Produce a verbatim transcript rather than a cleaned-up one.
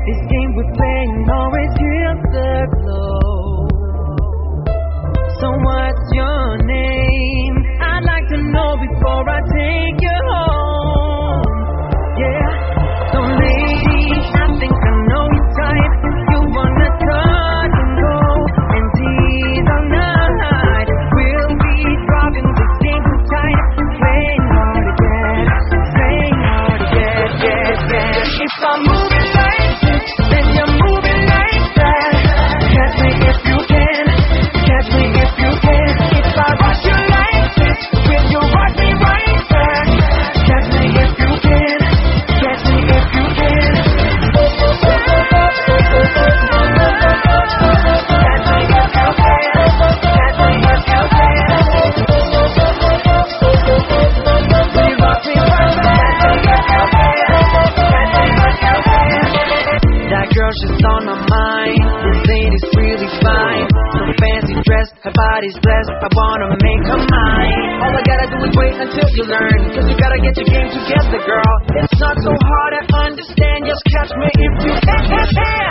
This game we're playing always gives the glow. So what's your name? I'd like to know before I take you home. Yeah. So lady, I think I know your type. You wanna touch and go and tease all night. We'll be driving this game too tight, playing hard to get, playing hard to get, get, get. If I'm moving like this, then you're moving like that. Catch me if you can, catch me if you can. If I rush you like this, will you rush me right back? Catch me if you can, catch me if you can. That girl, she's on my mind. This lady's really fine. So fancy dressed, her body's blessed. I wanna make her mine. All I gotta do is wait until you learn. Cause you gotta get your game together, girl. It's not so hard to understand. Just catch me if you can.